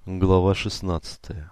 Глава 16.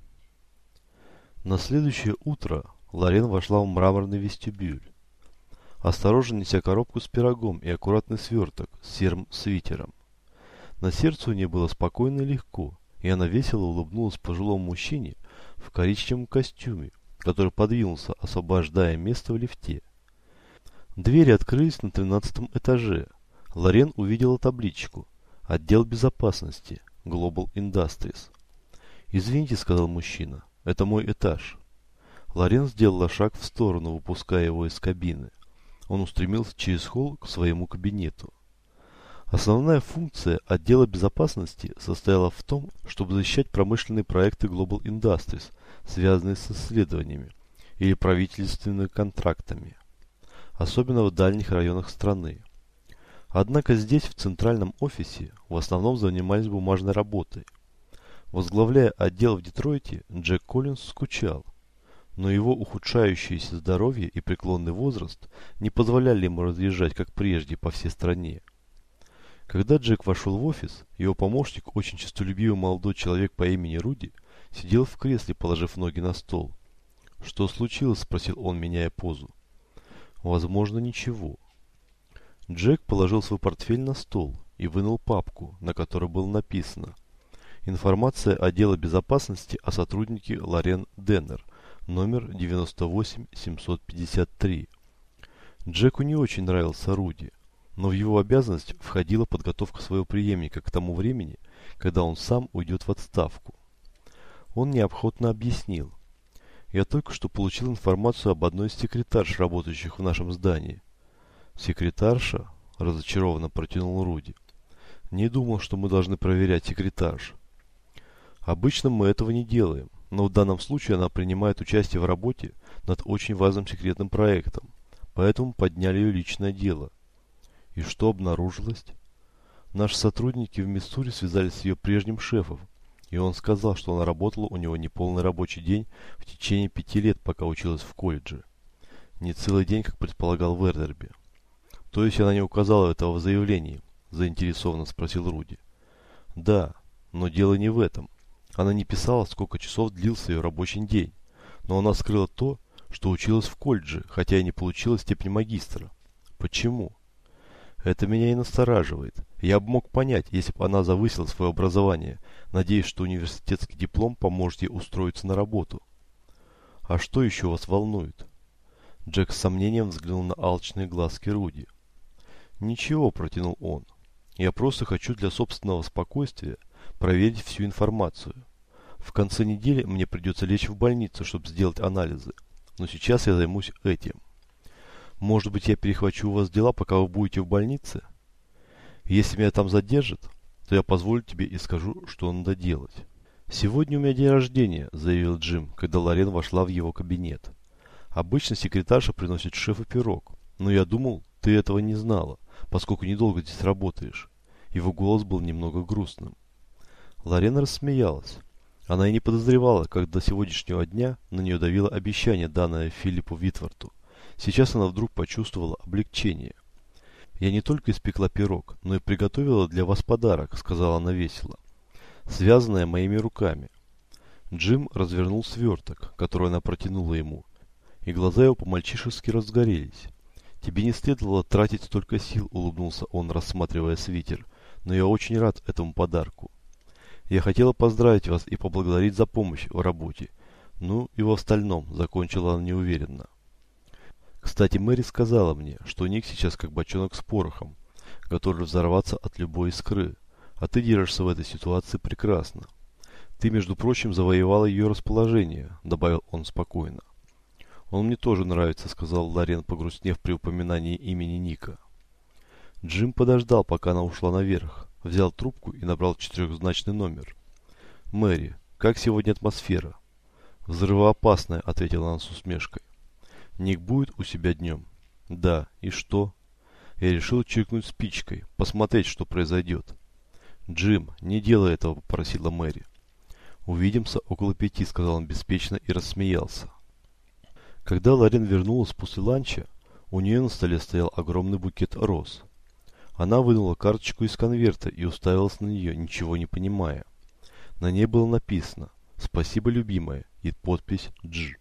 На следующее утро Лорен вошла в мраморный вестибюль, осторожно неся коробку с пирогом и аккуратный сверток с серым свитером. На сердце у нее было спокойно и легко, и она весело улыбнулась пожилому мужчине в коричневом костюме, который подвинулся, освобождая место в лифте. Двери открылись на 13-м этаже. Лорен увидела табличку «Отдел безопасности. Global Industries». «Извините», — сказал мужчина, — «это мой этаж». Лорен сделала шаг в сторону, выпуская его из кабины. Он устремился через холл к своему кабинету. Основная функция отдела безопасности состояла в том, чтобы защищать промышленные проекты Global Industries, связанные с исследованиями или правительственными контрактами, особенно в дальних районах страны. Однако здесь, в центральном офисе, в основном занимались бумажной работой. Возглавляя отдел в Детройте, Джек Коллинз скучал, но его ухудшающееся здоровье и преклонный возраст не позволяли ему разъезжать, как прежде, по всей стране. Когда Джек вошел в офис, его помощник, очень честолюбивый молодой человек по имени Руди, сидел в кресле, положив ноги на стол. «Что случилось?» – спросил он, меняя позу. «Возможно, ничего». Джек положил свой портфель на стол и вынул папку, на которой было написано: «Информация отдела безопасности о сотруднике Лорен Деннер, номер 98753». Джеку не очень нравился Руди, но в его обязанность входила подготовка своего преемника к тому времени, когда он сам уйдет в отставку. Он неохотно объяснил: «Я только что получил информацию об одной из секретарш, работающих в нашем здании». «Секретарша?» – разочарованно протянул Руди. «Не думал, что мы должны проверять секретарш. Обычно мы этого не делаем, но в данном случае она принимает участие в работе над очень важным секретным проектом, поэтому подняли ее личное дело». «И что обнаружилось?» «Наши сотрудники в Миссури связались с ее прежним шефом, и он сказал, что она работала у него неполный рабочий день в течение 5 лет, пока училась в колледже. Не целый день, как предполагал Вердерби». «То есть она не указала этого в заявлении?» – заинтересованно спросил Руди. «Да, но дело не в этом. Она не писала, сколько часов длился ее рабочий день, но она скрыла то, что училась в колледже, хотя и не получила степень магистра. Почему?» «Это меня и настораживает. Я бы мог понять, если бы она завысила свое образование, надеясь, что университетский диплом поможет ей устроиться на работу». «А что еще вас волнует?» Джек с сомнением взглянул на алчные глазки Руди. «Ничего», – протянул он. «Я просто хочу для собственного спокойствия проверить всю информацию. В конце недели мне придется лечь в больницу, чтобы сделать анализы, но сейчас я займусь этим. Может быть, я перехвачу у вас дела, пока вы будете в больнице? Если меня там задержат, то я позволю тебе и скажу, что надо делать». «Сегодня у меня день рождения», – заявил Джим, когда Лорен вошла в его кабинет. «Обычно секретарша приносит шефу пирог, но я думал, ты этого не знала, поскольку недолго здесь работаешь». Его голос был немного грустным. Лорен рассмеялась. Она и не подозревала, как до сегодняшнего дня на нее давило обещание, данное Филиппу Витворту. Сейчас она вдруг почувствовала облегчение. «Я не только испекла пирог, но и приготовила для вас подарок», — сказала она весело, «связанное моими руками». Джим развернул сверток, который она протянула ему, и глаза его по-мальчишески разгорелись. «Тебе не следовало тратить столько сил», — улыбнулся он, рассматривая свитер, «но я очень рад этому подарку. Я хотела поздравить вас и поблагодарить за помощь в работе. Ну и в остальном», — закончила она неуверенно. «Кстати, Мэри сказала мне, что Ник сейчас как бочонок с порохом, готовый взорваться от любой искры, а ты держишься в этой ситуации прекрасно. Ты, между прочим, завоевала ее расположение», — добавил он спокойно. «Он мне тоже нравится», — сказал Лорен, погрустнев при упоминании имени Ника. Джим подождал, пока она ушла наверх, взял трубку и набрал 4-значный номер. «Мэри, как сегодня атмосфера?» «Взрывоопасная», — ответила она с усмешкой. «Ник будет у себя днем?» «Да, и что?» «Я решил чиркнуть спичкой, посмотреть, что произойдет». «Джим, не делай этого», — попросила Мэри. «Увидимся около 5», — сказал он беспечно и рассмеялся. Когда Лорен вернулась после ланча, у нее на столе стоял огромный букет роз. Она вынула карточку из конверта и уставилась на нее, ничего не понимая. На ней было написано «Спасибо, любимая» и подпись «Дж».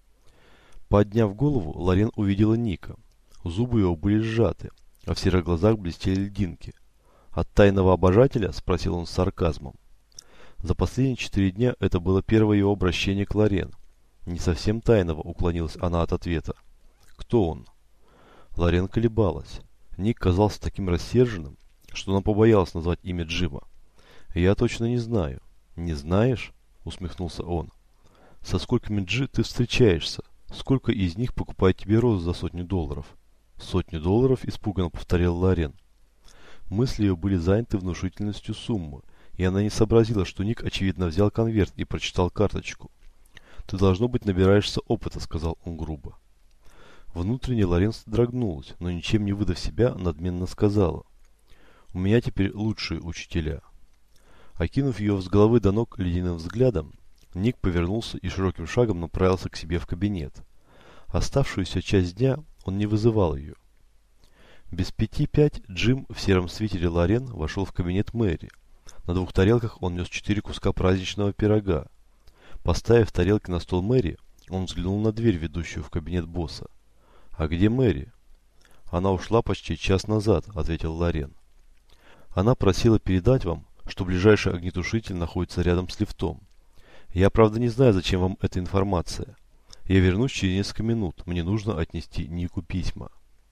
Подняв голову, Лорен увидела Ника. Зубы его были сжаты, а в серых глазах блестели льдинки. «От тайного обожателя?» – спросил он с сарказмом. За последние 4 дня это было первое его обращение к Лорен. Не совсем тайного, уклонилась она от ответа. «Кто он?» Лорен колебалась. Ник казался таким рассерженным, что она побоялась назвать имя Джима. «Я точно не знаю». «Не знаешь?» – усмехнулся он. «Со сколькими Джи ты встречаешься? Сколько из них покупает тебе розы за $100? $100? Испуганно повторил Лорен. Мысли ее были заняты внушительностью суммы, и она не сообразила, что Ник очевидно взял конверт и прочитал карточку. «Ты, должно быть, набираешься опыта», — сказал он грубо. Внутренне Лорен содрогнулась, но ничем не выдав себя, надменно сказала: «У меня теперь лучшие учителя». Окинув ее с головы до ног ледяным взглядом, Ник повернулся и широким шагом направился к себе в кабинет. Оставшуюся часть дня он не вызывал ее. Без 5:05 Джим в сером свитере Лорен вошел в кабинет Мэри. На 2 тарелках он нес 4 куска праздничного пирога. Поставив тарелки на стол Мэри, он взглянул на дверь, ведущую в кабинет босса. «А где Мэри?» «Она ушла почти час назад», — ответил Лорен. «Она просила передать вам, что ближайший огнетушитель находится рядом с лифтом. Я, правда, не знаю, зачем вам эта информация. Я вернусь через несколько минут. Мне нужно отнести Нику письма».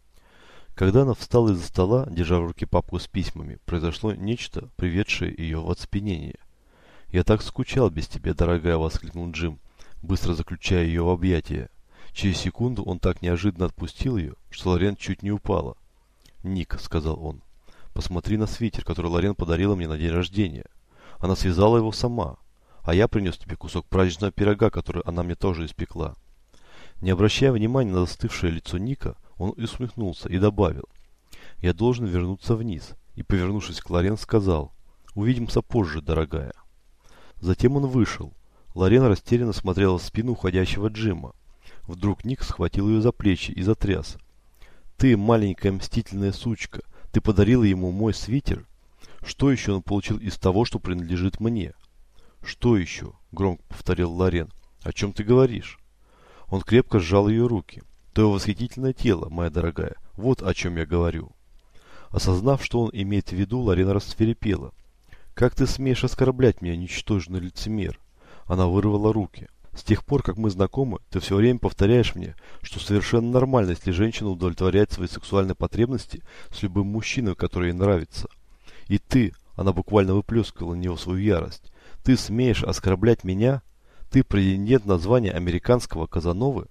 Когда она встала из-за стола, держа в руке папку с письмами, произошло нечто, приведшее ее в оцепенение. «Я так скучал без тебя, дорогая», — воскликнул Джим, быстро заключая ее в объятия. Через секунду он так неожиданно отпустил ее, что Лорен чуть не упала. «Ник», — сказал он, — «посмотри на свитер, который Лорен подарила мне на день рождения. Она связала его сама, а я принес тебе кусок праздничного пирога, который она мне тоже испекла». Не обращая внимания на застывшее лицо Ника, он усмехнулся и добавил: «Я должен вернуться вниз», и, повернувшись к Лорен, сказал: «Увидимся позже, дорогая». Затем он вышел. Лорен растерянно смотрела в спину уходящего Джима. Вдруг Ник схватил ее за плечи и затряс. «Ты, маленькая мстительная сучка, ты подарила ему мой свитер? Что еще он получил из того, что принадлежит мне?» «Что еще?» – громко повторил Лорен. «О чем ты говоришь?» Он крепко сжал ее руки. «Твое восхитительное тело, моя дорогая, вот о чем я говорю». Осознав, что он имеет в виду, Лорен рассвирепела. «Как ты смеешь оскорблять меня, ничтожный лицемер?» Она вырвала руки. «С тех пор, как мы знакомы, ты все время повторяешь мне, что совершенно нормально, если женщина удовлетворяет свои сексуальные потребности с любым мужчиной, который ей нравится. И ты», она буквально выплескивала на него свою ярость, «ты смеешь оскорблять меня? Ты претендент на звание американского Казановы?»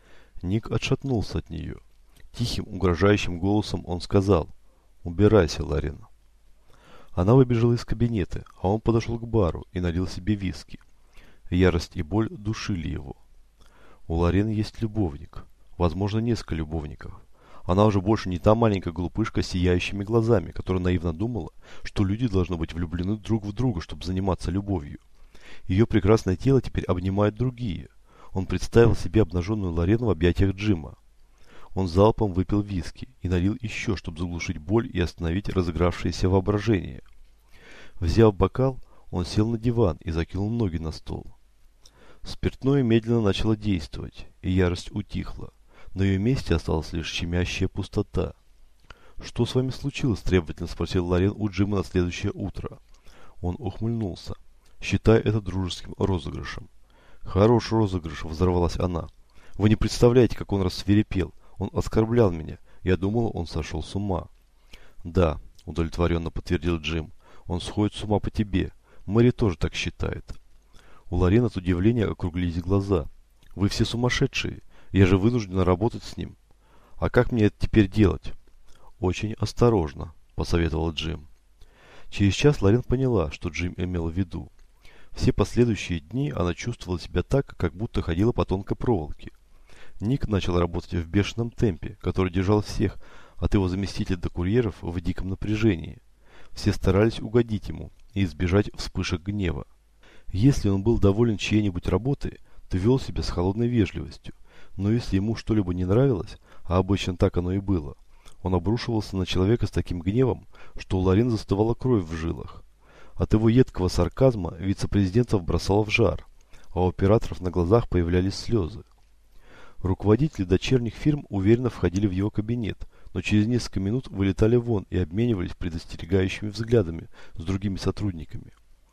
Ник отшатнулся от нее. Тихим, угрожающим голосом он сказал: «Убирайся, Лорен». Она выбежала из кабинета, а он подошел к бару и налил себе виски. Ярость и боль душили его. У Лорен есть любовник. Возможно, несколько любовников. Она уже больше не та маленькая глупышка с сияющими глазами, которая наивно думала, что люди должны быть влюблены друг в друга, чтобы заниматься любовью. Ее прекрасное тело теперь обнимают другие. Он представил себе обнаженную Лорен в объятиях Джима. Он залпом выпил виски и налил еще, чтобы заглушить боль и остановить разыгравшееся воображение. Взяв бокал, он сел на диван и закинул ноги на стол. Спиртное медленно начало действовать, и ярость утихла. На ее месте осталась лишь щемящая пустота. «Что с вами случилось?» – требовательно спросил Лорен у Джима на следующее утро. Он ухмыльнулся, считая это дружеским розыгрышем. «Хороший розыгрыш», – взорвалась она. «Вы не представляете, как он рассвирепел. Он оскорблял меня. Я думала, он сошел с ума». «Да», – удовлетворенно подтвердил Джим. «Он сходит с ума по тебе. Мэри тоже так считает». У Лорен от удивления округлились глаза. «Вы все сумасшедшие. Я же вынуждена работать с ним. А как мне это теперь делать?» «Очень осторожно», – посоветовал Джим. Через час Лорен поняла, что Джим имел в виду. Все последующие дни она чувствовала себя так, как будто ходила по тонкой проволоке. Ник начал работать в бешеном темпе, который держал всех, от его заместителя до курьеров, в диком напряжении. Все старались угодить ему и избежать вспышек гнева. Если он был доволен чьей-нибудь работой, то вел себя с холодной вежливостью, но если ему что-либо не нравилось, а обычно так оно и было, он обрушивался на человека с таким гневом, что у Лорен застывала кровь в жилах. От его едкого сарказма вице-президентов бросало в жар, а у операторов на глазах появлялись слезы. Руководители дочерних фирм уверенно входили в его кабинет, но через несколько минут вылетали вон и обменивались предостерегающими взглядами с другими сотрудниками.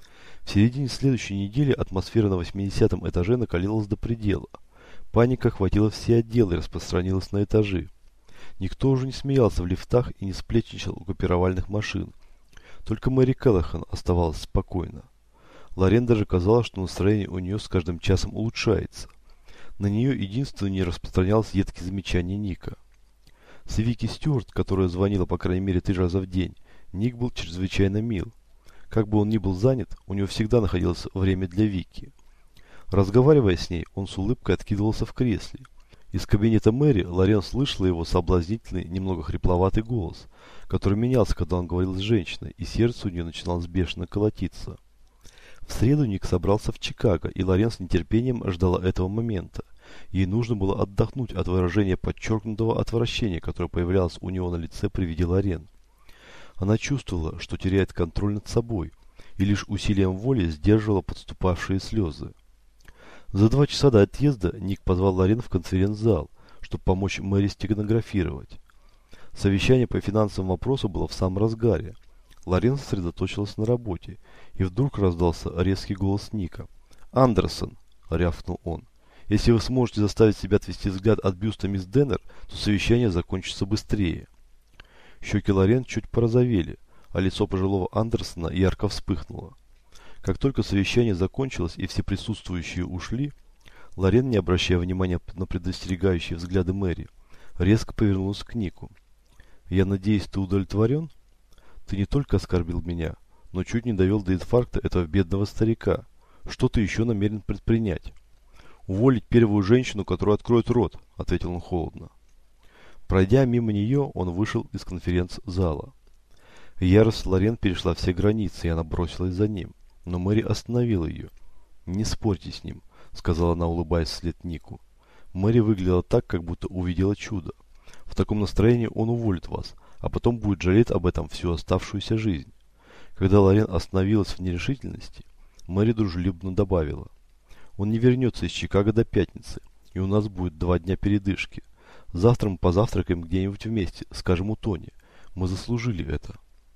В середине следующей недели атмосфера на 80-м этаже накалилась до предела. Паника охватила все отделы и распространилась на этажи. Никто уже не смеялся в лифтах и не сплетничал у копировальных машин. Только Мэри Келлахан оставалась спокойна. Лорен даже казалось, что настроение у нее с каждым часом улучшается. На нее единственно не распространялось едкие замечания Ника. С Вики Стюарт, которая звонила по крайней мере 3 раза в день, Ник был чрезвычайно мил. Как бы он ни был занят, у него всегда находилось время для Вики. Разговаривая с ней, он с улыбкой откидывался в кресле. Из кабинета Мэри Лорен слышала его соблазнительный, немного хрипловатый голос, который менялся, когда он говорил с женщиной, и сердце у нее начиналось бешено колотиться. В среду Ник собрался в Чикаго, и Лорен с нетерпением ждала этого момента. Ей нужно было отдохнуть от выражения подчеркнутого отвращения, которое появлялось у него на лице при виде Лорен. Она чувствовала, что теряет контроль над собой, и лишь усилием воли сдерживала подступавшие слезы. За 2 часа до отъезда Ник позвал Лорен в конференц-зал, чтобы помочь Мэри стенографировать. Совещание по финансовому вопросу было в самом разгаре. Лорен сосредоточилась на работе, и вдруг раздался резкий голос Ника. «Андерсон!» – рявкнул он. «Если вы сможете заставить себя отвести взгляд от бюста мисс Деннер, то совещание закончится быстрее». Щеки Лорен чуть порозовели, а лицо пожилого Андерсона ярко вспыхнуло. Как только совещание закончилось и все присутствующие ушли, Лорен, не обращая внимания на предостерегающие взгляды Мэри, резко повернулась к Нику. «Я надеюсь, ты удовлетворен? Ты не только оскорбил меня, но чуть не довел до инфаркта этого бедного старика. Что ты еще намерен предпринять?» «Уволить первую женщину, которая откроет рот», — ответил он холодно. Пройдя мимо нее, он вышел из конференц-зала. Ярость Лорен перешла все границы, и она бросилась за ним. Но Мэри остановила ее. «Не спорьте с ним», — сказала она, улыбаясь вслед Нику. Мэри выглядела так, как будто увидела чудо. «В таком настроении он уволит вас, а потом будет жалеть об этом всю оставшуюся жизнь». Когда Лорен остановилась в нерешительности, Мэри дружелюбно добавила. «Он не вернется из Чикаго до пятницы, и у нас будет 2 дня передышки. Завтра мы позавтракаем где-нибудь вместе, скажем, у Тони. Мы заслужили это».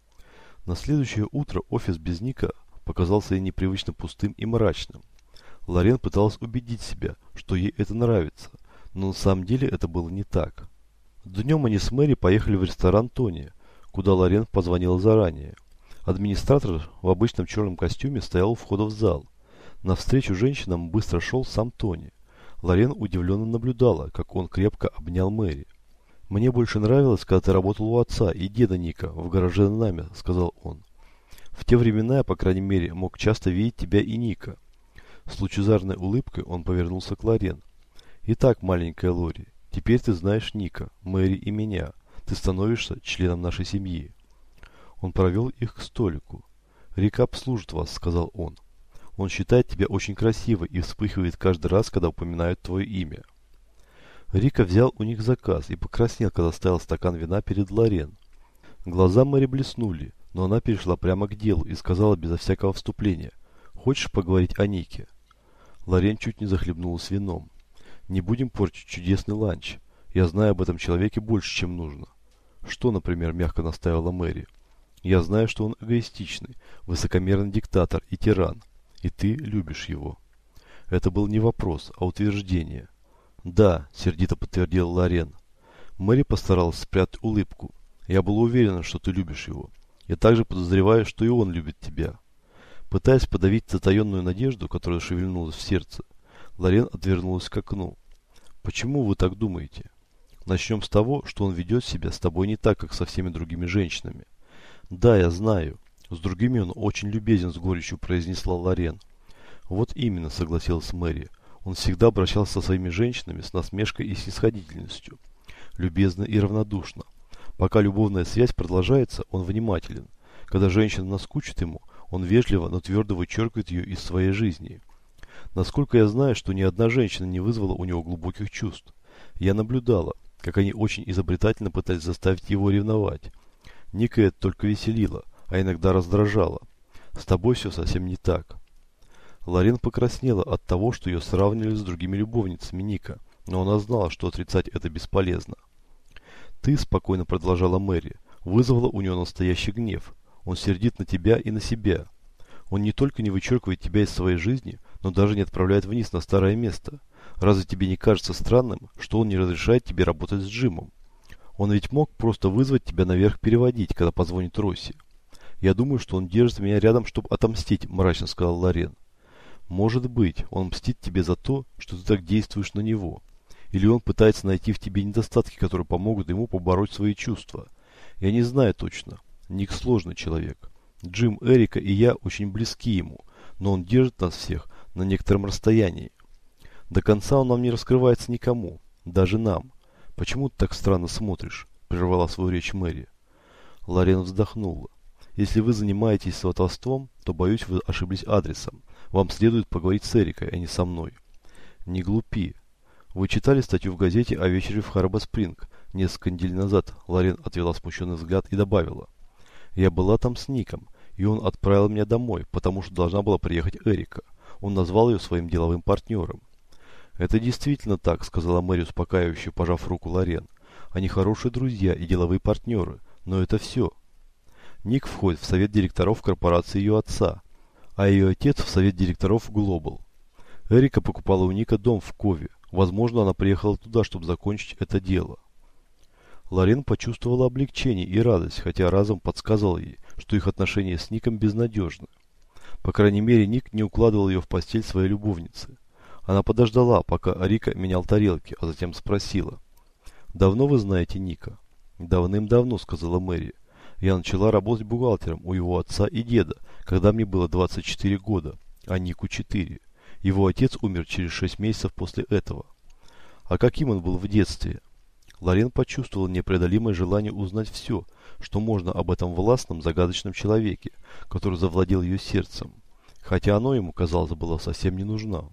На следующее утро офис без Ника показался ей непривычно пустым и мрачным. Лорен пыталась убедить себя, что ей это нравится, но на самом деле это было не так. Днем они с Мэри поехали в ресторан Тони, куда Лорен позвонила заранее. Администратор в обычном черном костюме стоял у входа в зал. Навстречу женщинам быстро шел сам Тони. Лорен удивленно наблюдала, как он крепко обнял Мэри. «Мне больше нравилось, когда ты работал у отца и деда Ника в гараже Нами», — сказал он. «В те времена я, по крайней мере, мог часто видеть тебя и Ника». С лучезарной улыбкой он повернулся к Лорен. «Итак, маленькая Лори, теперь ты знаешь Ника, Мэри и меня. Ты становишься членом нашей семьи». Он провел их к столику. «Рик обслужит вас», — сказал он. «Он считает тебя очень красивой и вспыхивает каждый раз, когда упоминают твое имя». Рика взял у них заказ и покраснел, когда ставил стакан вина перед Лорен. Глаза Мэри блеснули, но она перешла прямо к делу и сказала безо всякого вступления: «Хочешь поговорить о Нике?» Лорен чуть не захлебнулась вином. «Не будем портить чудесный ланч. Я знаю об этом человеке больше, чем нужно». «Что, например?» – мягко наставила Мэри. «Я знаю, что он эгоистичный, высокомерный диктатор и тиран. И ты любишь его». Это был не вопрос, а утверждение. «Да», – сердито подтвердил Лорен. Мэри постаралась спрятать улыбку. «Я была уверена, что ты любишь его. Я также подозреваю, что и он любит тебя». Пытаясь подавить затаенную надежду, которая шевельнулась в сердце, Лорен отвернулась к окну. «Почему вы так думаете? Начнем с того, что он ведет себя с тобой не так, как со всеми другими женщинами». «Да, я знаю. С другими он очень любезен», — с горечью произнесла Лорен. «Вот именно», — согласилась Мэри. «Он всегда обращался со своими женщинами с насмешкой и снисходительностью, любезно и равнодушно. Пока любовная связь продолжается, он внимателен. Когда женщина наскучит ему, он вежливо, но твердо вычеркивает ее из своей жизни. Насколько я знаю, что ни одна женщина не вызвала у него глубоких чувств. Я наблюдала, как они очень изобретательно пытались заставить его ревновать. Ника это только веселило, а иногда раздражало. С тобой все совсем не так. Лорен покраснела от того, что ее сравнивали с другими любовницами Ника, но она знала, что отрицать это бесполезно. «Ты», — спокойно продолжала Мэри, — вызвала у него настоящий гнев. Он сердит на тебя и на себя. Он не только не вычеркивает тебя из своей жизни, но даже не отправляет вниз на старое место. Разве тебе не кажется странным, что он не разрешает тебе работать с Джимом? Он ведь мог просто вызвать тебя наверх переводить, когда позвонит Росси. Я думаю, что он держит меня рядом, чтобы отомстить, мрачно сказал Лорен. Может быть, он мстит тебе за то, что ты так действуешь на него. Или он пытается найти в тебе недостатки, которые помогут ему побороть свои чувства. Я не знаю точно. Ник сложный человек. Джим, Эрика и я очень близки ему, но он держит нас всех на некотором расстоянии. До конца он нам не раскрывается никому, даже нам. Почему ты так странно смотришь? Прервала свою речь Мэри. Лорен вздохнула. Если вы занимаетесь сватовством, то, боюсь, вы ошиблись адресом. Вам следует поговорить с Эрикой, а не со мной. Не глупи. Вы читали статью в газете о вечере в Харбор-Спринг несколько недель назад? Лорен отвела смущенный взгляд и добавила. Я была там с Ником, и он отправил меня домой, потому что должна была приехать Эрика. Он назвал ее своим деловым партнером. Это действительно так, сказала Мэри, успокаивающе пожав руку Лорен. Они хорошие друзья и деловые партнеры, но это все. Ник входит в совет директоров корпорации ее отца, а ее отец в совет директоров Global. Эрика покупала у Ника дом в Кове. Возможно, она приехала туда, чтобы закончить это дело. Лорен почувствовала облегчение и радость, хотя разум подсказывал ей, что их отношения с Ником безнадежны. По крайней мере, Ник не укладывал ее в постель своей любовницы. Она подождала, пока Рика менял тарелки, а затем спросила. «Давно вы знаете Ника?» «Давным-давно», — сказала Мэри. «Я начала работать бухгалтером у его отца и деда, когда мне было 24 года, а Нику 4. Его отец умер через 6 месяцев после этого». «А каким он был в детстве?» Лорен почувствовал непреодолимое желание узнать все, что можно об этом властном, загадочном человеке, который завладел ее сердцем, хотя оно ему, казалось, было совсем не нужно.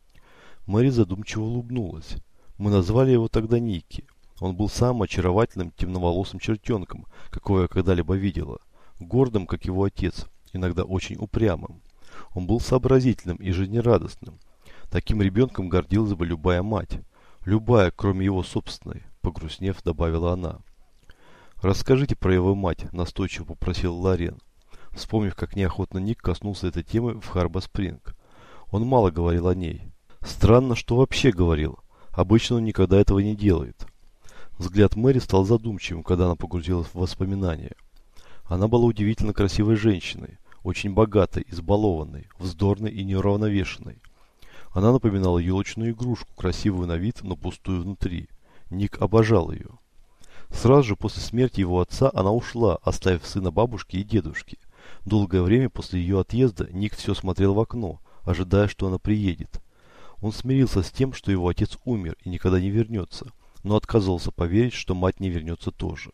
Мэри задумчиво улыбнулась. Мы назвали его тогда Ники. Он был самым очаровательным темноволосым чертенком, какого я когда-либо видела. Гордым, как его отец, иногда очень упрямым. Он был сообразительным и жизнерадостным. Таким ребенком гордилась бы любая мать. Любая, кроме его собственной, погрустнев, добавила она. «Расскажите про его мать», – настойчиво попросил Лорен, вспомнив, как неохотно Ник коснулся этой темы в Харбор-Спринг. Он мало говорил о ней. Странно, что вообще говорил. Обычно он никогда этого не делает. Взгляд Мэри стал задумчивым, когда она погрузилась в воспоминания. Она была удивительно красивой женщиной, очень богатой, избалованной, вздорной и неуравновешенной. Она напоминала елочную игрушку, красивую на вид, но пустую внутри. Ник обожал ее. Сразу же после смерти его отца она ушла, оставив сына бабушки и дедушки. Долгое время после ее отъезда Ник все смотрел в окно, ожидая, что она приедет. Он смирился с тем, что его отец умер и никогда не вернется, но отказывался поверить, что мать не вернется тоже.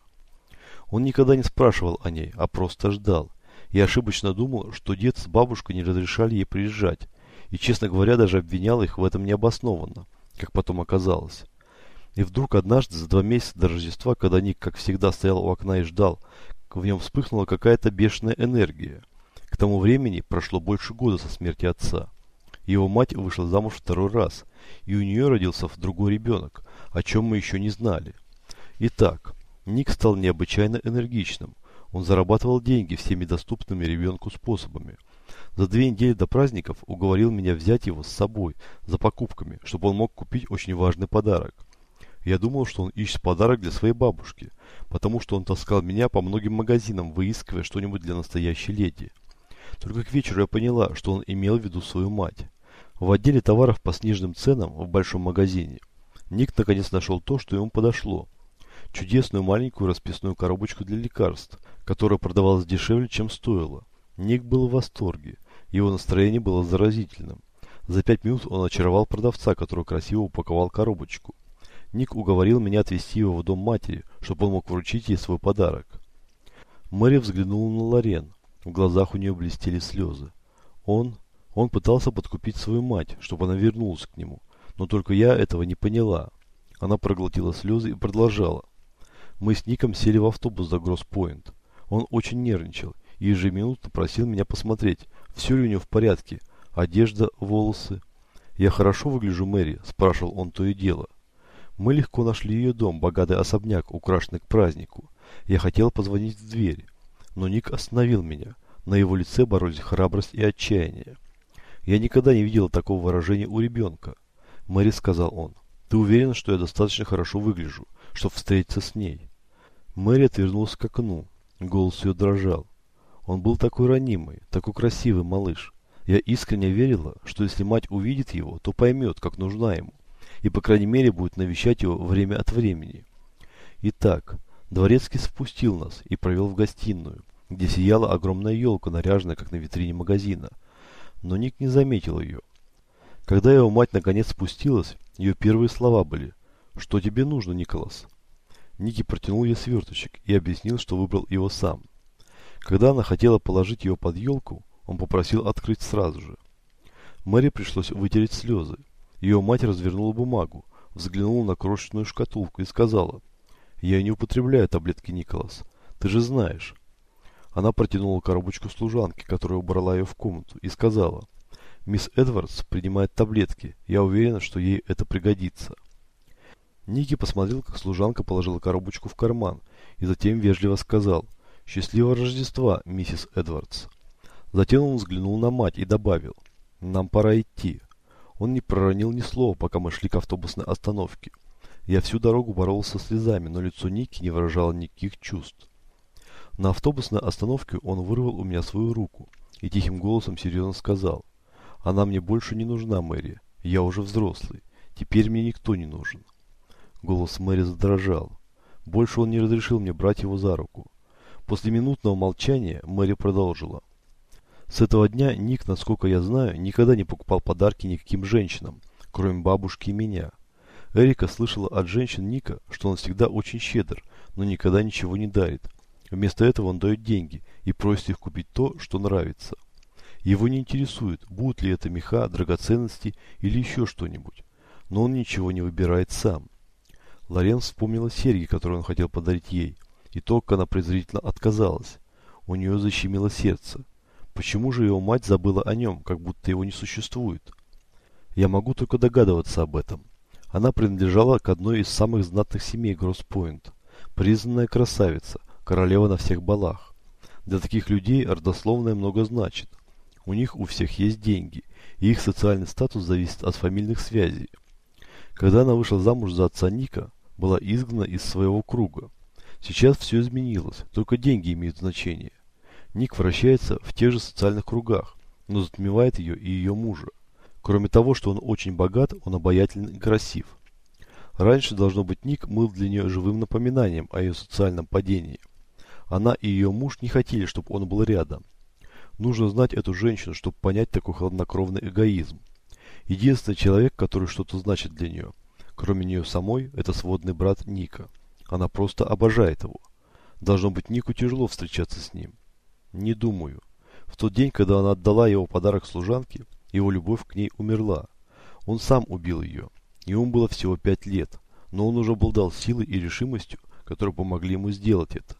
Он никогда не спрашивал о ней, а просто ждал, и ошибочно думал, что дед с бабушкой не разрешали ей приезжать, и, честно говоря, даже обвинял их в этом необоснованно, как потом оказалось. И вдруг однажды, за 2 месяца до Рождества, когда Ник, как всегда, стоял у окна и ждал, в нем вспыхнула какая-то бешеная энергия. К тому времени прошло больше года со смерти отца. Его мать вышла замуж 2-й раз, и у нее родился другой ребенок, о чем мы еще не знали. Итак, Ник стал необычайно энергичным. Он зарабатывал деньги всеми доступными ребенку способами. За 2 недели до праздников уговорил меня взять его с собой за покупками, чтобы он мог купить очень важный подарок. Я думал, что он ищет подарок для своей бабушки, потому что он таскал меня по многим магазинам, выискивая что-нибудь для настоящей леди. Только к вечеру я поняла, что он имел в виду свою мать. В отделе товаров по сниженным ценам в большом магазине Ник наконец нашел то, что ему подошло. Чудесную маленькую расписную коробочку для лекарств, которая продавалась дешевле, чем стоила. Ник был в восторге. Его настроение было заразительным. За 5 минут он очаровал продавца, который красиво упаковал коробочку. Ник уговорил меня отвезти его в дом матери, чтобы он мог вручить ей свой подарок. Мэри взглянула на Лорен. В глазах у нее блестели слезы. Он пытался подкупить свою мать, чтобы она вернулась к нему. Но только я этого не поняла. Она проглотила слезы и продолжала. Мы с Ником сели в автобус за Гросс-Пойнт. Он очень нервничал, и ежеминутно просил меня посмотреть, все ли у него в порядке, одежда, волосы. «Я хорошо выгляжу, Мэри?» – спрашивал он то и дело. Мы легко нашли ее дом, богатый особняк, украшенный к празднику. Я хотел позвонить в дверь, но Ник остановил меня. На его лице боролись храбрость и отчаяние. «Я никогда не видела такого выражения у ребенка». «Мэри», — сказал он, — «ты уверена, что я достаточно хорошо выгляжу, чтобы встретиться с ней?» Мэри отвернулась к окну. Голос ее дрожал. Он был такой ранимый, такой красивый малыш. Я искренне верила, что если мать увидит его, то поймет, как нужна ему, и, по крайней мере, будет навещать его время от времени. Итак, дворецкий спустил нас и провел в гостиную, где сияла огромная елка, наряженная, как на витрине магазина. Но Ник не заметил ее. Когда его мать наконец спустилась, ее первые слова были: «Что тебе нужно, Николас?» Ники протянул ей сверточек и объяснил, что выбрал его сам. Когда она хотела положить его под елку, он попросил открыть сразу же. Мэри пришлось вытереть слезы. Ее мать развернула бумагу, взглянула на крошечную шкатулку и сказала: «Я не употребляю таблетки, Николас. Ты же знаешь». Она протянула коробочку служанке, которая убрала ее в комнату, и сказала: «Мисс Эдвардс принимает таблетки. Я уверена, что ей это пригодится». Ники посмотрел, как служанка положила коробочку в карман, и затем вежливо сказал: «Счастливого Рождества, миссис Эдвардс». Затем он взглянул на мать и добавил: «Нам пора идти». Он не проронил ни слова, пока мы шли к автобусной остановке. Я всю дорогу боролся со слезами, но лицо Ники не выражало никаких чувств. На автобусной остановке он вырвал у меня свою руку и тихим голосом серьезно сказал: «Она мне больше не нужна, Мэри. Я уже взрослый. Теперь мне никто не нужен». Голос Мэри задрожал. Больше он не разрешил мне брать его за руку. После минутного молчания Мэри продолжила: «С этого дня Ник, насколько я знаю, никогда не покупал подарки никаким женщинам, кроме бабушки и меня. Эрика слышала от женщин Ника, что он всегда очень щедр, но никогда ничего не дарит. Вместо этого он дает деньги и просит их купить то, что нравится. Его не интересует, будут ли это меха, драгоценности или еще что-нибудь. Но он ничего не выбирает сам». Лорен вспомнила серьги, которые он хотел подарить ей, и то, как она презрительно отказалась. У нее защемило сердце. Почему же его мать забыла о нем, как будто его не существует? Я могу только догадываться об этом. Она принадлежала к одной из самых знатных семей Гросс-Пойнт. Признанная красавица, королева на всех балах. Для таких людей родословное много значит. У них у всех есть деньги, и их социальный статус зависит от фамильных связей. Когда она вышла замуж за отца Ника, была изгнана из своего круга. Сейчас все изменилось, только деньги имеют значение. Ник вращается в тех же социальных кругах, но затмевает ее и ее мужа. Кроме того, что он очень богат, он обаятелен и красив. Раньше, должно быть, Ник был для нее живым напоминанием о ее социальном падении. Она и ее муж не хотели, чтобы он был рядом. Нужно знать эту женщину, чтобы понять такой хладнокровный эгоизм. Единственный человек, который что-то значит для нее, кроме нее самой, это сводный брат Ника. Она просто обожает его. Должно быть, Нику тяжело встречаться с ним. Не думаю. В тот день, когда она отдала его подарок служанке, его любовь к ней умерла. Он сам убил ее. Ему было всего 5 лет, но он уже обладал силой и решимостью, которые помогли ему сделать это.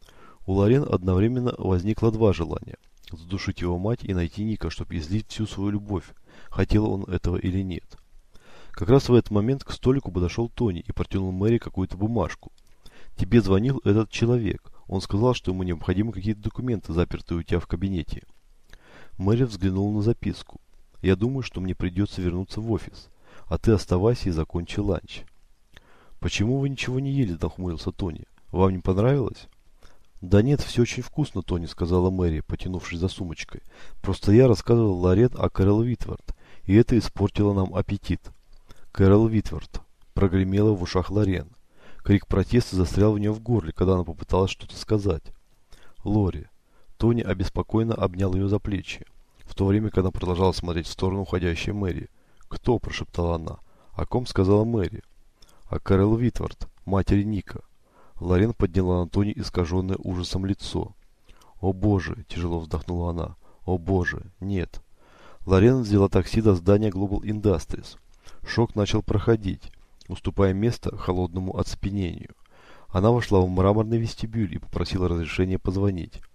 У Лорен одновременно возникло два желания: задушить его мать и найти Ника, чтобы излить всю свою любовь, хотел он этого или нет. Как раз в этот момент к столику подошел Тони и протянул Мэри какую-то бумажку. «Тебе звонил этот человек. Он сказал, что ему необходимы какие-то документы, запертые у тебя в кабинете». Мэри взглянула на записку. «Я думаю, что мне придется вернуться в офис, а ты оставайся и закончи ланч». «Почему вы ничего не ели?» – нахмурился Тони. «Вам не понравилось?» «Да нет, все очень вкусно, Тони», – сказала Мэри, потянувшись за сумочкой. «Просто я рассказывал Лорен о Кэрол Уитвард, и это испортило нам аппетит». «Кэрол Уитвард», – прогремело в ушах Лорен. Крик протеста застрял у нее в горле, когда она попыталась что-то сказать. «Лори». Тони обеспокоенно обнял ее за плечи, в то время, как она продолжала смотреть в сторону уходящей Мэри. «Кто?» – прошептала она. «О ком?» – сказала Мэри. «О Кэрол Уитвард, матери Ника». Лорен подняла на Тони искаженное ужасом лицо. «О боже!» – тяжело вздохнула она. «О боже! Нет!» Лорен взяла такси до здания Global Industries. Шок начал проходить, уступая место холодному оцепенению. Она вошла в мраморный вестибюль и попросила разрешения позвонить.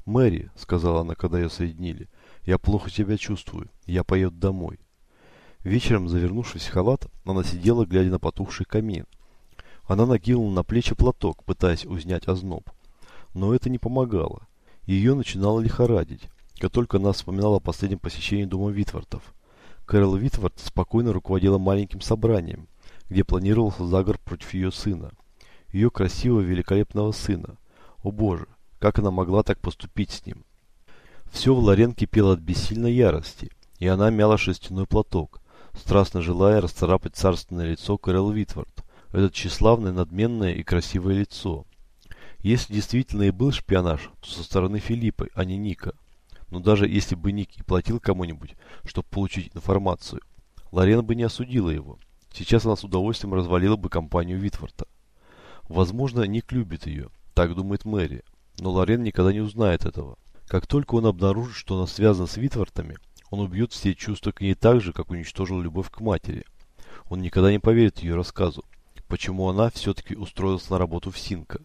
«Мэри», — сказала она, когда ее соединили, — «я плохо себя чувствую. Я поеду домой». Вечером, завернувшись в халат, она сидела, глядя на потухший камин. Она накинула на плечи платок, пытаясь узнать озноб. Но это не помогало. Ее начинало лихорадить, как только она вспоминала о последнем посещении дома Витвортов. Кэрол Витворт спокойно руководила маленьким собранием, где планировался заговор против ее сына. Ее красивого, великолепного сына. О боже, как она могла так поступить с ним? Все в Лорен кипело от бессильной ярости, и она мяла шерстяной платок, страстно желая расцарапать царственное лицо Кэрол Витворт, это тщеславное, надменное и красивое лицо. Если действительно и был шпионаж, то со стороны Филиппа, а не Ника. Но даже если бы Ник и платил кому-нибудь, чтобы получить информацию, Лорен бы не осудила его. Сейчас она с удовольствием развалила бы компанию Витворта. Возможно, Ник любит ее, так думает Мэри, но Лорен никогда не узнает этого. Как только он обнаружит, что она связана с Витвортами, он убьет все чувства к ней так же, как уничтожил любовь к матери. Он никогда не поверит ее рассказу, почему она все-таки устроилась на работу в Синко.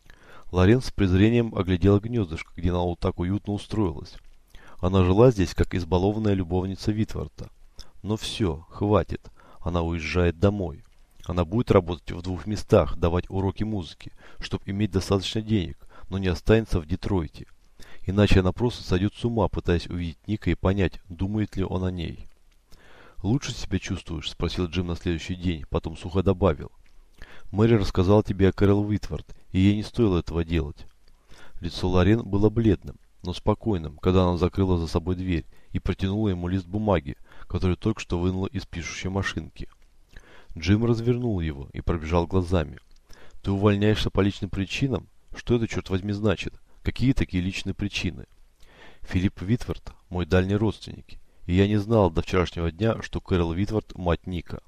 Лорен с презрением оглядела гнездышко, где она вот так уютно устроилась. Она жила здесь, как избалованная любовница Витворта. Но все, хватит. Она уезжает домой. Она будет работать в 2 местах, давать уроки музыки, чтобы иметь достаточно денег, но не останется в Детройте. Иначе она просто сойдет с ума, пытаясь увидеть Ника и понять, думает ли он о ней. «Лучше себя чувствуешь?» – спросил Джим на следующий день, потом сухо добавил. «Мэри рассказала тебе о Кэрол Витворт, и ей не стоило этого делать». Лицо Лорен было бледным, но спокойным, когда она закрыла за собой дверь и протянула ему лист бумаги, который только что вынула из пишущей машинки. Джим развернул его и пробежал глазами. «Ты увольняешься по личным причинам? Что это, черт возьми, значит? Какие такие личные причины?» «Филипп Витворт – мой дальний родственник, и я не знал до вчерашнего дня, что Кэрол Витворт – мать Ника».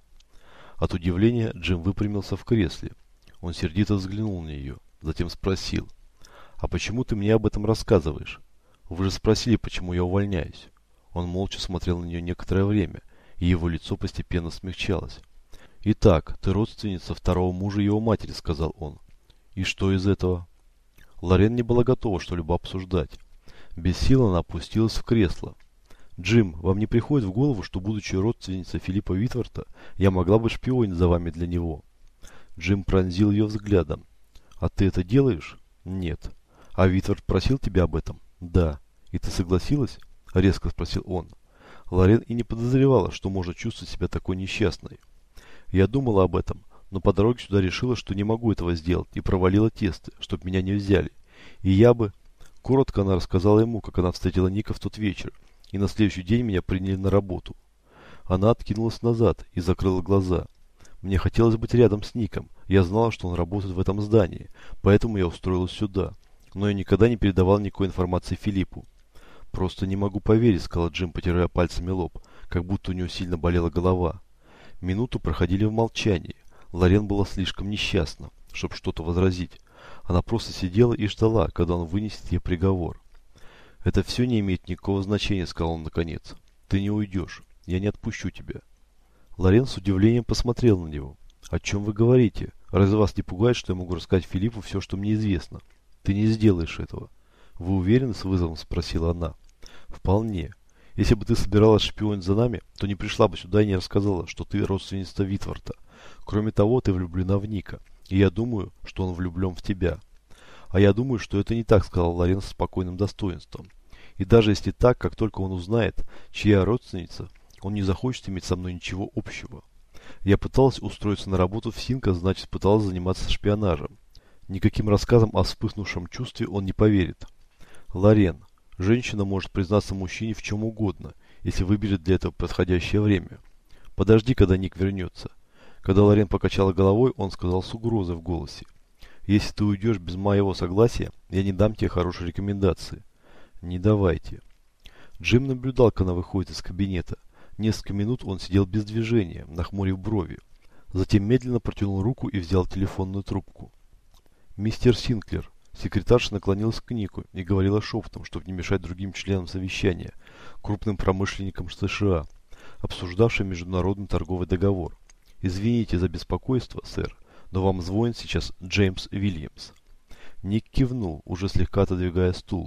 От удивления Джим выпрямился в кресле. Он сердито взглянул на нее, затем спросил: «А почему ты мне об этом рассказываешь? Вы же спросили, почему я увольняюсь». Он молча смотрел на нее некоторое время, и его лицо постепенно смягчалось. «Итак, ты родственница второго мужа его матери», — сказал он. «И что из этого?» Лорен не была готова что-либо обсуждать. Без сил она опустилась в кресло. «Джим, вам не приходит в голову, что, будучи родственницей Филиппа Витворта, я могла бы шпионить за вами для него?» Джим пронзил ее взглядом. «А ты это делаешь?» «Нет». «А Витворт просил тебя об этом?» «Да». «И ты согласилась?» — резко спросил он. Лорен и не подозревала, что может чувствовать себя такой несчастной. «Я думала об этом, но по дороге сюда решила, что не могу этого сделать, и провалила тесты, чтобы меня не взяли. И я бы...» Коротко она рассказала ему, как она встретила Ника в тот вечер, и на следующий день меня приняли на работу. Она откинулась назад и закрыла глаза. «Мне хотелось быть рядом с Ником. Я знала, что он работает в этом здании, поэтому я устроилась сюда. Но я никогда не передавал никакой информации Филиппу». «Просто не могу поверить», — сказал Джим, потирая пальцами лоб, как будто у него сильно болела голова. Минуту проходили в молчании. Лорен была слишком несчастна, чтобы что-то возразить. Она просто сидела и ждала, когда он вынесет ей приговор. «Это все не имеет никакого значения», — сказал он наконец. «Ты не уйдешь. Я не отпущу тебя». Лорен с удивлением посмотрел на него. «О чем вы говорите? Разве вас не пугает, что я могу рассказать Филиппу все, что мне известно? Ты не сделаешь этого». «Вы уверены?» — с вызовом спросила она. «Вполне. Если бы ты собиралась шпионить за нами, то не пришла бы сюда и не рассказала, что ты родственница Витворта. Кроме того, ты влюблена в Ника, и я думаю, что он влюблен в тебя». «А я думаю, что это не так», — сказал Лорен с спокойным достоинством. «И даже если так, как только он узнает, чья родственница, он не захочет иметь со мной ничего общего. Я пыталась устроиться на работу в Синко, значит, пыталась заниматься шпионажем. Никаким рассказам о вспыхнувшем чувстве он не поверит. Лорен, женщина может признаться мужчине в чем угодно, если выберет для этого подходящее время. Подожди, когда Ник вернется». Когда Лорен покачала головой, он сказал с угрозой в голосе: «Если ты уйдешь без моего согласия, я не дам тебе хорошей рекомендации». «Не давайте». Джим наблюдал, как она выходит из кабинета. Несколько минут он сидел без движения, нахмурив брови. Затем медленно протянул руку и взял телефонную трубку. «Мистер Синклер». Секретарша наклонилась к Нику и говорила шепотом, чтобы не мешать другим членам совещания, крупным промышленникам США, обсуждавшим международный торговый договор. «Извините за беспокойство, сэр, но вам звонит сейчас Джеймс Уильямс». Ник кивнул, уже слегка отодвигая стул.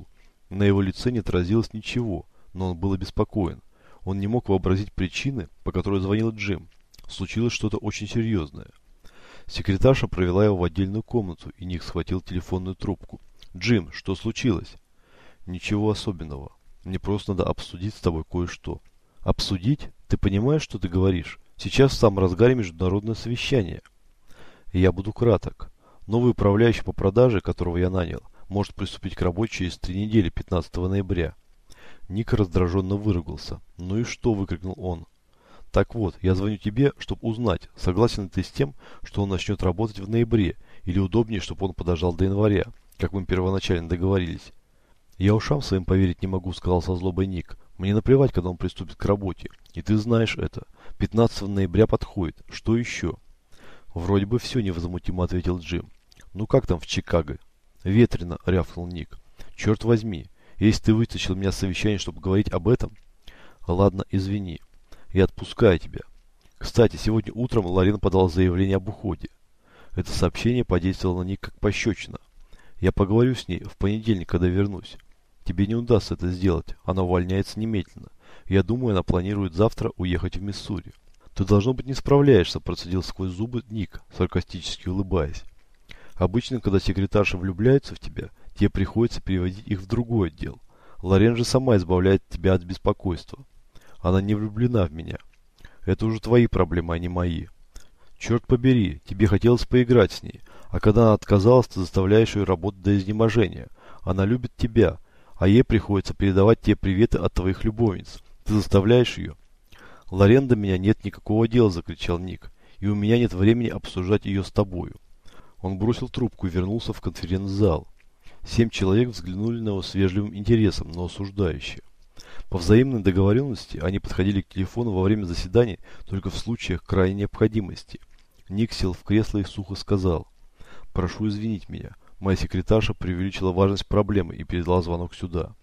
На его лице не отразилось ничего, но он был обеспокоен. Он не мог вообразить причины, по которой звонил Джим. Случилось что-то очень серьезное. Секретарша провела его в отдельную комнату, и Ник схватил телефонную трубку. «Джим, что случилось?» «Ничего особенного. Мне просто надо обсудить с тобой кое-что». «Обсудить? Ты понимаешь, что ты говоришь? Сейчас в самом разгаре международное совещание». «Я буду краток. Новый управляющий по продаже, которого я нанял, может приступить к работе через 3 недели, 15 ноября». Ник раздраженно выругался. «Ну и что?» – выкрикнул он. «Так вот, я звоню тебе, чтобы узнать, согласен ли ты с тем, что он начнет работать в ноябре, или удобнее, чтобы он подождал до января, как мы первоначально договорились». «Я ушам своим поверить не могу», – сказал со злобой Ник. «Мне наплевать, когда он приступит к работе. И ты знаешь это. 15 ноября подходит. Что еще?» «Вроде бы все», – невозмутимо ответил Джим. «Ну как там в Чикаго?» «Ветрено», – рявкнул Ник. «Черт возьми, если ты вытащил меня с совещания, чтобы говорить об этом...» «Ладно, извини. Я отпускаю тебя. Кстати, сегодня утром Лорен подал заявление об уходе». Это сообщение подействовало на Ник как пощечина. «Я поговорю с ней в понедельник, когда вернусь. Тебе не удастся это сделать. Она увольняется немедленно. Я думаю, она планирует завтра уехать в Миссури». «Ты, должно быть, не справляешься», – процедил сквозь зубы Ник, саркастически улыбаясь. «Обычно, когда секретарши влюбляются в тебя, тебе приходится переводить их в другой отдел. Лорен же сама избавляет тебя от беспокойства. Она не влюблена в меня. Это уже твои проблемы, а не мои. Черт побери, тебе хотелось поиграть с ней, а когда она отказалась, ты заставляешь ее работать до изнеможения. Она любит тебя, а ей приходится передавать тебе приветы от твоих любовниц. Ты заставляешь ее». «Лорен, до меня нет никакого дела», – закричал Ник, – «и у меня нет времени обсуждать ее с тобою». Он бросил трубку и вернулся в конференц-зал. 7 человек взглянули на него с вежливым интересом, но осуждающе. По взаимной договоренности они подходили к телефону во время заседаний только в случаях крайней необходимости. Ник сел в кресло и сухо сказал: «Прошу извинить меня. Моя секретарша преувеличила важность проблемы и передала звонок сюда».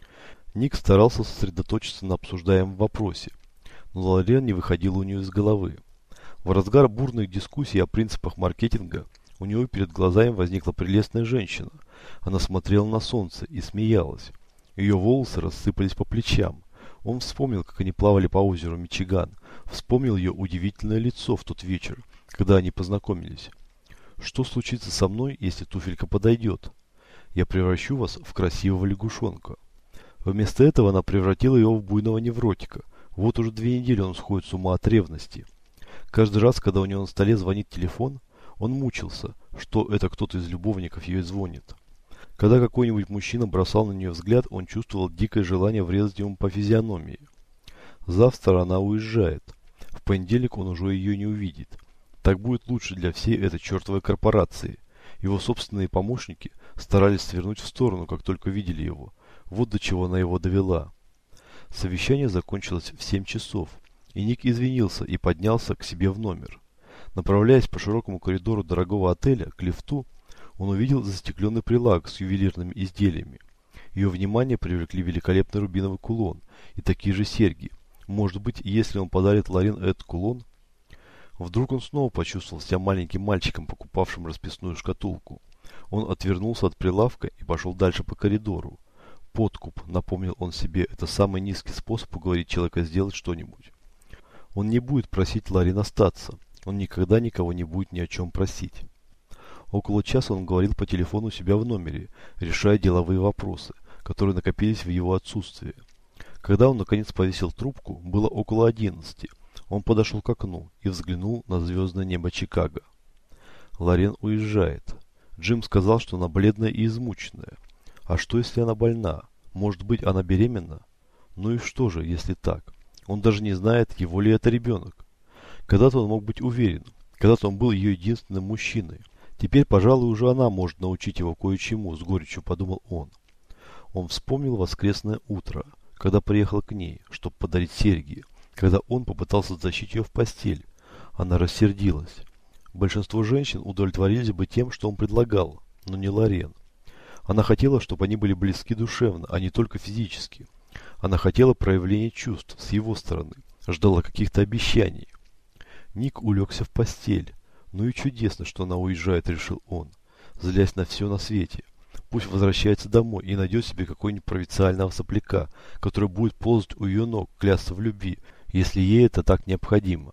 Ник старался сосредоточиться на обсуждаемом вопросе, но Лорен не выходила у нее из головы. В разгар бурных дискуссий о принципах маркетинга у него перед глазами возникла прелестная женщина. Она смотрела на солнце и смеялась. Ее волосы рассыпались по плечам. Он вспомнил, как они плавали по озеру Мичиган. Вспомнил ее удивительное лицо в тот вечер, когда они познакомились. «Что случится со мной, если туфелька подойдет? Я превращу вас в красивого лягушонка». Вместо этого она превратила его в буйного невротика. Вот уже 2 недели он сходит с ума от ревности. Каждый раз, когда у него на столе звонит телефон, он мучился, что это кто-то из любовников ее звонит. Когда какой-нибудь мужчина бросал на нее взгляд, он чувствовал дикое желание врезать ему по физиономии. Завтра она уезжает. В понедельник он уже ее не увидит. Так будет лучше для всей этой чертовой корпорации. Его собственные помощники старались свернуть в сторону, как только видели его. Вот до чего она его довела. Совещание закончилось в 7 часов, и Ник извинился и поднялся к себе в номер. Направляясь по широкому коридору дорогого отеля к лифту, он увидел застекленный прилавок с ювелирными изделиями. Ее внимание привлекли великолепный рубиновый кулон и такие же серьги. Может быть, если он подарит Лорен этот кулон? Вдруг он снова почувствовал себя маленьким мальчиком, покупавшим расписную шкатулку. Он отвернулся от прилавка и пошел дальше по коридору. Подкуп, напомнил он себе, это самый низкий способ уговорить человека сделать что-нибудь. Он не будет просить Лорен остаться. Он никогда никого не будет ни о чем просить. Около часа он говорил по телефону у себя в номере, решая деловые вопросы, которые накопились в его отсутствие. Когда он наконец повесил трубку, было около 11. Он подошел к окну и взглянул на звездное небо Чикаго. Лорен уезжает. Джим сказал, что она бледная и измученная. А что, если она больна? Может быть, она беременна? Ну и что же, если так? Он даже не знает, его ли это ребенок. Когда-то он мог быть уверен. Когда-то он был ее единственным мужчиной. Теперь, пожалуй, уже она может научить его кое-чему, с горечью подумал он. Он вспомнил воскресное утро, когда приехал к ней, чтобы подарить серьги. Когда он попытался затащить ее в постель, она рассердилась. Большинство женщин удовлетворились бы тем, что он предлагал, но не Лорен. Она хотела, чтобы они были близки душевно, а не только физически. Она хотела проявления чувств с его стороны, ждала каких-то обещаний. Ник улегся в постель. Ну и чудесно, что она уезжает, решил он, злясь на все на свете. Пусть возвращается домой и найдет себе какого-нибудь провинциального сопляка, который будет ползать у ее ног, клясться в любви, если ей это так необходимо.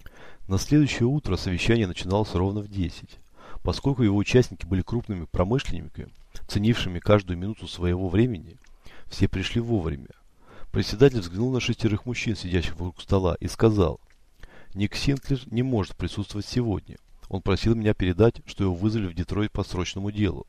На следующее утро совещание начиналось ровно в 10. Поскольку его участники были крупными промышленниками, ценившими каждую минуту своего времени, все пришли вовремя. Председатель взглянул на 6 мужчин, сидящих вокруг стола, и сказал: «Ник Синклер не может присутствовать сегодня. Он просил меня передать, что его вызвали в Детройт по срочному делу».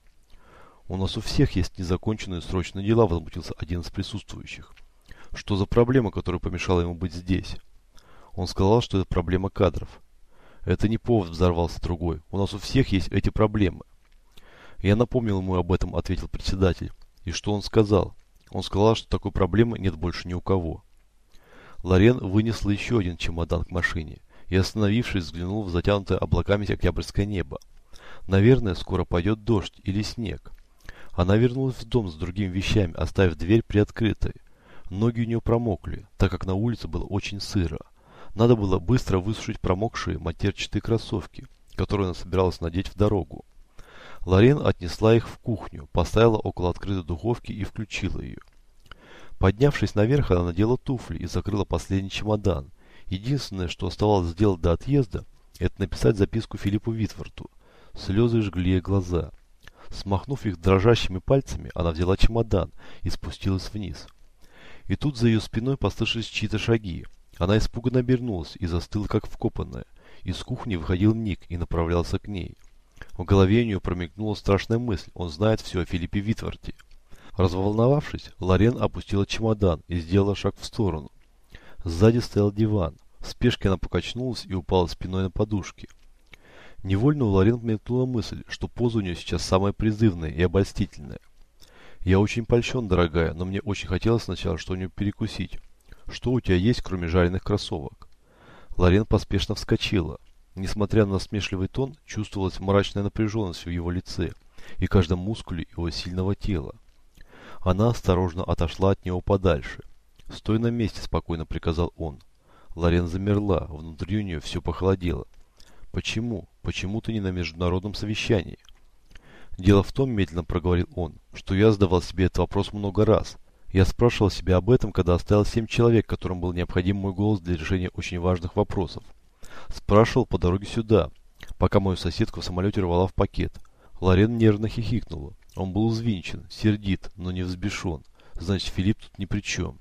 «У нас у всех есть незаконченные срочные дела», — возмутился один из присутствующих. «Что за проблема, которая помешала ему быть здесь?» Он сказал, что это проблема кадров. «Это не повод», — взорвался другой. «У нас у всех есть эти проблемы». «Я напомнил ему об этом», — ответил председатель. «И что он сказал?» Он сказал, что такой проблемы нет больше ни у кого. Лорен вынесла еще один чемодан к машине и, остановившись, взглянул в затянутое облаками октябрьское небо. Наверное, скоро пойдет дождь или снег. Она вернулась в дом с другими вещами, оставив дверь приоткрытой. Ноги у нее промокли, так как на улице было очень сыро. Надо было быстро высушить промокшие матерчатые кроссовки, которые она собиралась надеть в дорогу. Лорен отнесла их в кухню, поставила около открытой духовки и включила ее. Поднявшись наверх, она надела туфли и закрыла последний чемодан. Единственное, что оставалось сделать до отъезда, это написать записку Филиппу Витворту. Слезы жгли ей глаза. Смахнув их дрожащими пальцами, она взяла чемодан и спустилась вниз. И тут за ее спиной послышались чьи-то шаги. Она испуганно обернулась и застыла, как вкопанная. Из кухни выходил Ник и направлялся к ней. В голове у нее промелькнула страшная мысль: он знает все о Филиппе Витворте. Разволновавшись, Лорен опустила чемодан и сделала шаг в сторону. Сзади стоял диван. В спешке она покачнулась и упала спиной на подушки. Невольно у Лорен мелькнула мысль, что поза у нее сейчас самая призывная и обольстительная. «Я очень польщен, дорогая, но мне очень хотелось сначала что-нибудь перекусить. Что у тебя есть, кроме жареных кроссовок?» Лорен поспешно вскочила. Несмотря на насмешливый тон, чувствовалась мрачная напряженность в его лице и каждом мускуле его сильного тела. Она осторожно отошла от него подальше. «Стой на месте», — спокойно приказал он. Лорен замерла, внутри у нее все похолодело. «Почему? Почему ты не на международном совещании?» «Дело в том, — медленно проговорил он, — что я задавал себе этот вопрос много раз. Я спрашивал себя об этом, когда оставил 7 человек, которым был необходим мой голос для решения очень важных вопросов. Спрашивал по дороге сюда, пока мою соседку в самолете рвала в пакет». Лорен нервно хихикнула. Он был взвинчен, сердит, но не взбешен. Значит, Филипп тут ни при чем.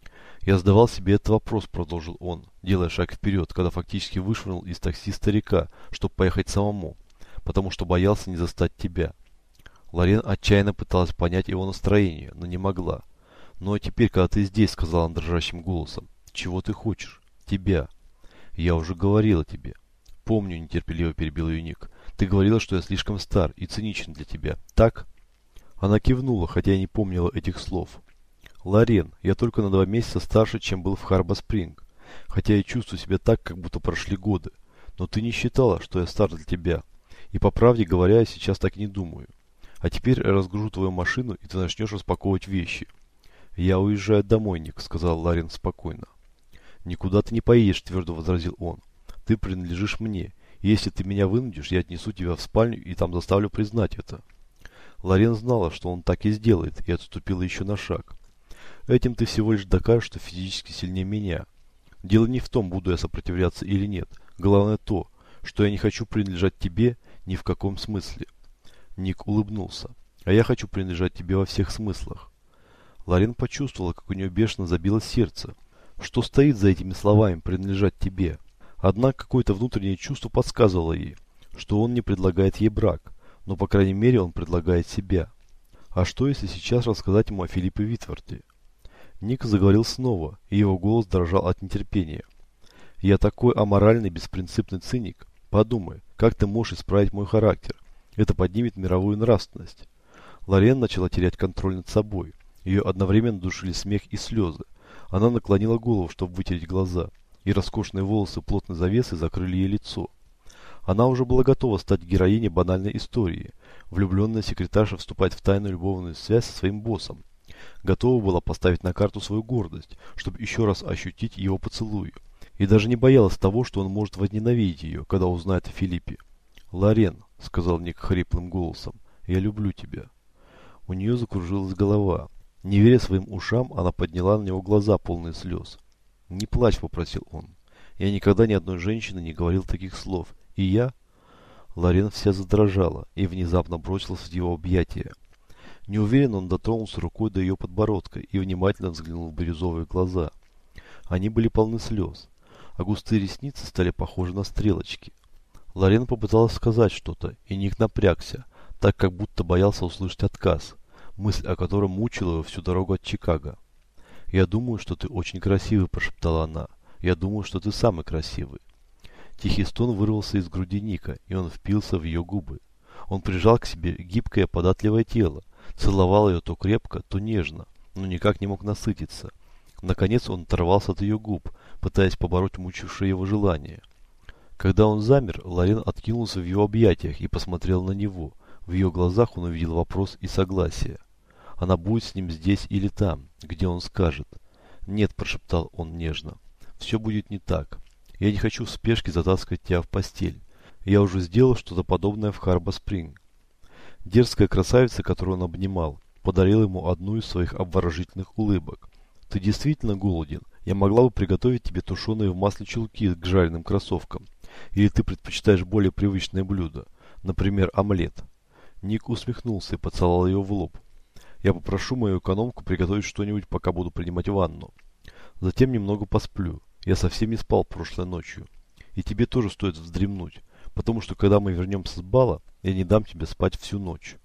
«Я задавал себе этот вопрос», — продолжил он, делая шаг вперед, когда фактически вышвырнул из такси старика, чтобы поехать самому, потому что боялся не застать тебя. Лорен отчаянно пыталась понять его настроение, но не могла. «Ну а теперь, когда ты здесь, — сказал он дрожащим голосом, — чего ты хочешь? Тебя. Я уже говорила тебе». «Помню, — нетерпеливо перебил ее Ник. Ты говорила, что я слишком стар и циничен для тебя, так?» Она кивнула, хотя и не помнила этих слов. «Лорен, я только на 2 месяца старше, чем был в Харбор-Спринг, хотя и чувствую себя так, как будто прошли годы. Но ты не считала, что я стар для тебя. И по правде говоря, я сейчас так и не думаю. А теперь я разгружу твою машину, и ты начнешь распаковывать вещи». «Я уезжаю домой, Ник», — сказал Лорен спокойно. «Никуда ты не поедешь», — твердо возразил он. «Ты принадлежишь мне. И если ты меня вынудишь, я отнесу тебя в спальню и там заставлю признать это». Лорен знала, что он так и сделает, и отступила еще на шаг. «Этим ты всего лишь докажешь, что физически сильнее меня. Дело не в том, буду я сопротивляться или нет. Главное то, что я не хочу принадлежать тебе ни в каком смысле». Ник улыбнулся. «А я хочу принадлежать тебе во всех смыслах». Лорен почувствовала, как у нее бешено забилось сердце. Что стоит за этими словами «принадлежать тебе»? Однако какое-то внутреннее чувство подсказывало ей, что он не предлагает ей брак, но, по крайней мере, он предлагает себя. А что, если сейчас рассказать ему о Филиппе Витворте? Ник заговорил снова, и его голос дрожал от нетерпения. «Я такой аморальный, беспринципный циник. Подумай, как ты можешь исправить мой характер? Это поднимет мировую нравственность». Лорен начала терять контроль над собой. Ее одновременно душили смех и слезы. Она наклонила голову, чтобы вытереть глаза, и роскошные волосы плотной завесой закрыли ей лицо. Она уже была готова стать героиней банальной истории. Влюбленная секретарша вступает в тайную любовную связь со своим боссом. Готова была поставить на карту свою гордость, чтобы еще раз ощутить его поцелуй. И даже не боялась того, что он может возненавидеть ее, когда узнает о Филиппе. «Лорен», — сказал Ник хриплым голосом, — «я люблю тебя». У нее закружилась голова. Не веря своим ушам, она подняла на него глаза, полные слез. «Не плачь», — попросил он. «Я никогда ни одной женщине не говорил таких слов. И я...» Лорен вся задрожала и внезапно бросилась в его объятия. Неуверенно он дотронулся рукой до ее подбородка и внимательно взглянул в бирюзовые глаза. Они были полны слез, а густые ресницы стали похожи на стрелочки. Лорен попыталась сказать что-то, и Ник напрягся, так как будто боялся услышать отказ, мысль о котором мучила его всю дорогу от Чикаго. «Я думаю, что ты очень красивый», – прошептала она. «Я думаю, что ты самый красивый». Тихий стон вырвался из груди Ника, и он впился в ее губы. Он прижал к себе гибкое податливое тело, целовал ее то крепко, то нежно, но никак не мог насытиться. Наконец он оторвался от ее губ, пытаясь побороть мучившее его желание. Когда он замер, Лорен откинулся в его объятиях и посмотрел на него. В ее глазах он увидел вопрос и согласие. Она будет с ним здесь или там, где он скажет. «Нет», – прошептал он нежно, – «все будет не так. Я не хочу в спешке затаскивать тебя в постель. Я уже сделал что-то подобное в Харбор-Спринг». Дерзкая красавица, которую он обнимал, подарила ему одну из своих обворожительных улыбок. «Ты действительно голоден? Я могла бы приготовить тебе тушеные в масле чулки к жареным кроссовкам. Или ты предпочитаешь более привычное блюдо, например, омлет?» Ник усмехнулся и поцеловал ее в лоб. «Я попрошу мою экономку приготовить что-нибудь, пока буду принимать ванну. Затем немного посплю. Я совсем не спал прошлой ночью. И тебе тоже стоит вздремнуть, потому что когда мы вернемся с бала, я не дам тебе спать всю ночь».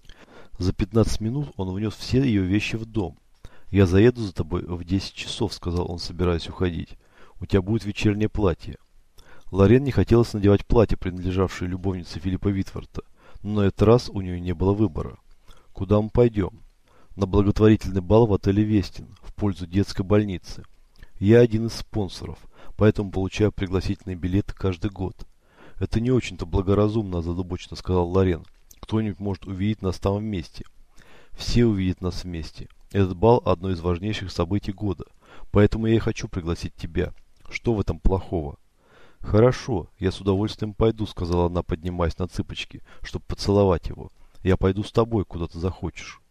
За 15 минут он внес все ее вещи в дом. «Я заеду за тобой в 10 часов», — сказал он, собираясь уходить. «У тебя будет вечернее платье». Лорен не хотелось надевать платье, принадлежавшее любовнице Филиппа Витворта, но на этот раз у нее не было выбора. «Куда мы пойдем?» «На благотворительный бал в отеле «Вестин» в пользу детской больницы. Я один из спонсоров, поэтому получаю пригласительные билеты каждый год». «Это не очень-то благоразумно», – озадаченно сказал Лорен. «Кто-нибудь может увидеть нас там вместе». «Все увидят нас вместе. Этот бал – одно из важнейших событий года, поэтому я и хочу пригласить тебя. Что в этом плохого?» «Хорошо, я с удовольствием пойду», – сказала она, поднимаясь на цыпочки, чтобы поцеловать его. «Я пойду с тобой, куда ты захочешь».